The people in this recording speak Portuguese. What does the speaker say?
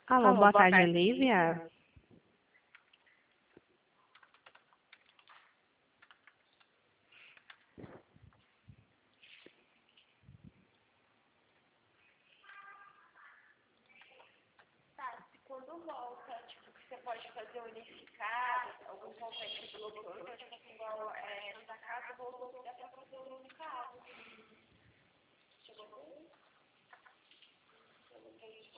Alô, boa tarde, Olivia. Quando volta, tipo, você pode fazer unificado, algum contato bloqueante.